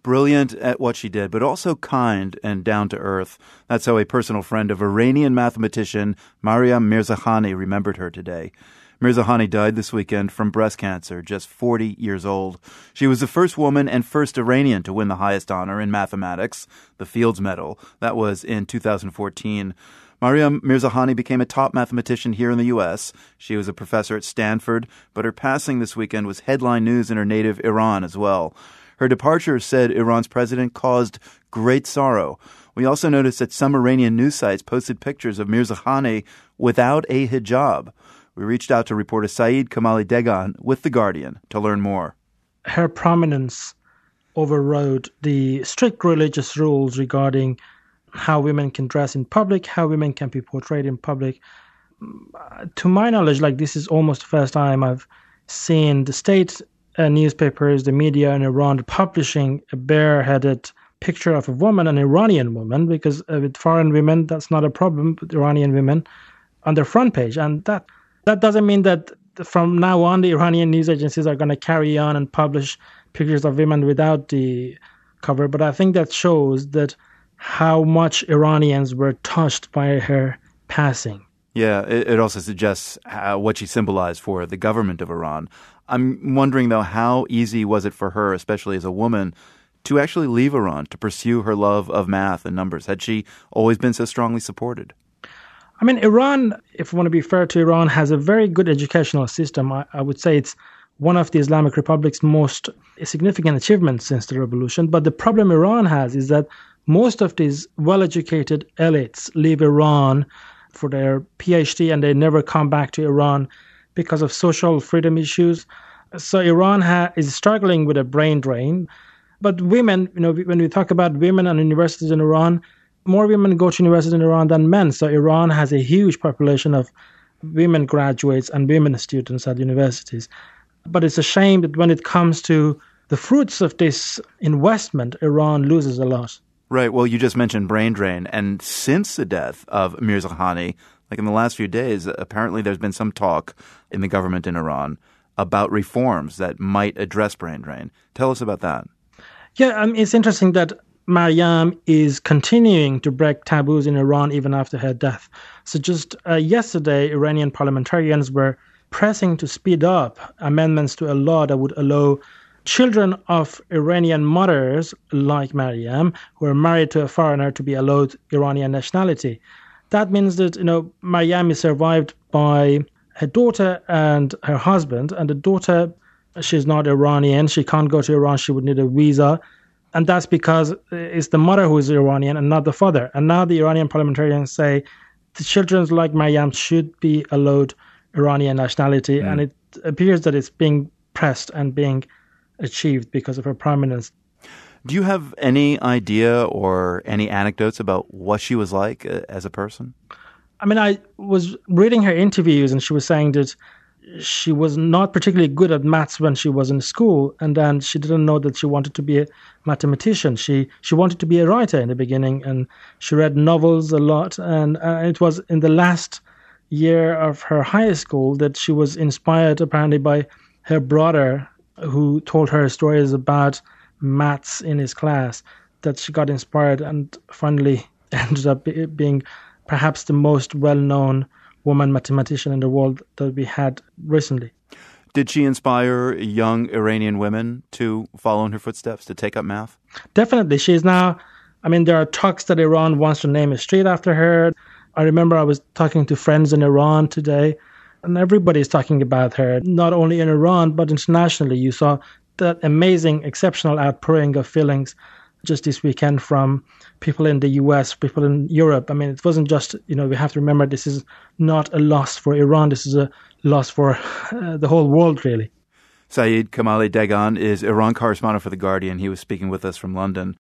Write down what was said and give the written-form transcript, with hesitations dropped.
Brilliant at what she did, but also kind and down to earth. That's how a personal friend of Iranian mathematician Maryam Mirzakhani remembered her today. Mirzakhani died this weekend from breast cancer, just 40 years old. She was the first woman and first Iranian to win the highest honor in mathematics, the Fields Medal. That was in 2014. Maryam Mirzakhani became a top mathematician here in the U.S. She was a professor at Stanford, but her passing this weekend was headline news in her native Iran as well. Her departure, said Iran's president, caused great sorrow. We also noticed that some Iranian news sites posted pictures of Mirzakhani without a hijab. We reached out to reporter Saeed Kamali Degan with The Guardian to learn more. Her prominence overrode the strict religious rules regarding how women can dress in public, how women can be portrayed in public. To my knowledge, this is almost the first time I've seen the state newspapers, the media in Iran publishing a bareheaded picture of a woman, an Iranian woman, because with foreign women, that's not a problem, with Iranian women on their front page. And that doesn't mean that from now on, the Iranian news agencies are going to carry on and publish pictures of women without the cover. But I think that shows that how much Iranians were touched by her passing. Yeah, it also suggests what she symbolized for the government of Iran. I'm wondering, though, how easy was it for her, especially as a woman, to actually leave Iran, to pursue her love of math and numbers? Had she always been so strongly supported? I mean, Iran, if we want to be fair to Iran, has a very good educational system. I would say it's one of the Islamic Republic's most significant achievements since the revolution. But the problem Iran has is that most of these well-educated elites leave Iran for their PhD and they never come back to Iran because of social freedom issues. So Iran is struggling with a brain drain. But women, when we talk about women and universities in Iran, more women go to universities in Iran than men. So Iran has a huge population of women graduates and women students at universities. But it's a shame that when it comes to the fruits of this investment, Iran loses a lot. Right. Well, you just mentioned brain drain. And since the death of Mirzakhani, in the last few days, apparently there's been some talk in the government in Iran about reforms that might address brain drain. Tell us about that. Yeah, it's interesting that Maryam is continuing to break taboos in Iran even after her death. So just yesterday, Iranian parliamentarians were pressing to speed up amendments to a law that would allow children of Iranian mothers like Maryam, who are married to a foreigner, to be allowed Iranian nationality. That means that, Maryam is survived by her daughter and her husband. And the daughter, she's not Iranian. She can't go to Iran. She would need a visa. And that's because it's the mother who is Iranian and not the father. And now the Iranian parliamentarians say the children like Maryam should be allowed Iranian nationality. And it appears that it's being pressed and being achieved because of her prominence. Do you have any idea or any anecdotes about what she was like as a person? I mean, I was reading her interviews and she was saying that she was not particularly good at maths when she was in school, and then she didn't know that she wanted to be a mathematician. She wanted to be a writer in the beginning, and she read novels a lot. And it was in the last year of her high school that she was inspired apparently by her brother, who told her stories about maths in his class, that she got inspired and finally ended up being perhaps the most well-known woman mathematician in the world that we had recently. Did she inspire young Iranian women to follow in her footsteps, to take up math? Definitely. She's now, there are talks that Iran wants to name a street after her. I remember I was talking to friends in Iran today, and everybody's talking about her, not only in Iran, but internationally. You saw that amazing, exceptional outpouring of feelings just this weekend from people in the US, people in Europe. It wasn't just, we have to remember this is not a loss for Iran. This is a loss for the whole world, really. Saeed Kamali Degan is Iran correspondent for The Guardian. He was speaking with us from London.